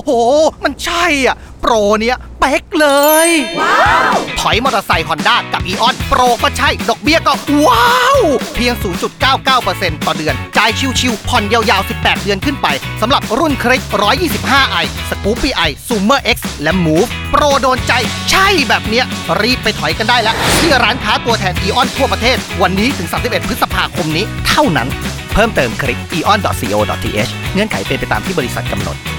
โหมันใช่อ่ะโปรเนี้ยเป๊กเลยถอยมอเตอร์ไซค์ฮอนด้ากับอีออนโปรก็ใช่ดอกเบี้ยก็ว้าวเพียง 0.99% ต่อเดือนจ่ายชิวๆผ่อนยาวๆ18เดือนขึ้นไปสำหรับรุ่นคลิก 125i Scoopy i Zoomer X และ Move โปรโดนใจใช่แบบเนี้ยรีบไปถอยกันได้แล้วที่ร้านค้าตัวแทนอีออนทั่วประเทศวันนี้ถึง31พฤษภาคมนี้เท่านั้นเพิ่มเติมคลิก eon.co.th เงื่อนไขเป็นไปตามที่บริษัทกำหนด